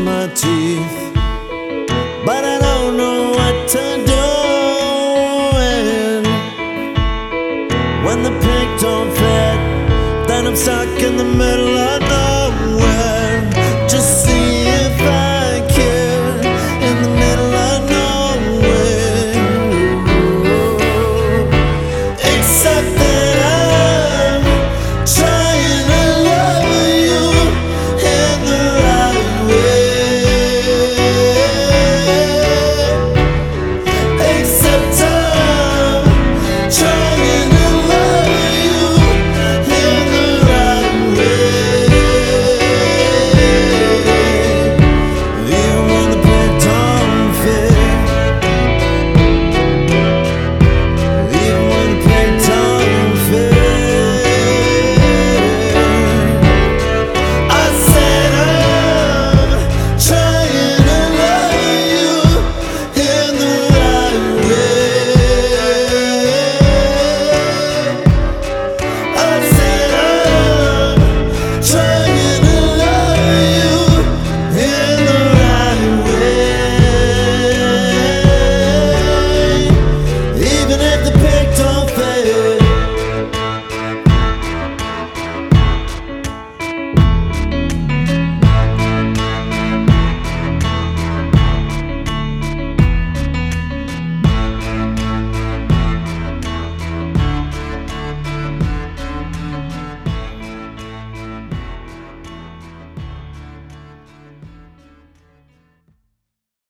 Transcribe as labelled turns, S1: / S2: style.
S1: my teeth, but I don't know what to do. And when the pig don't fit, then I'm stuck in the middle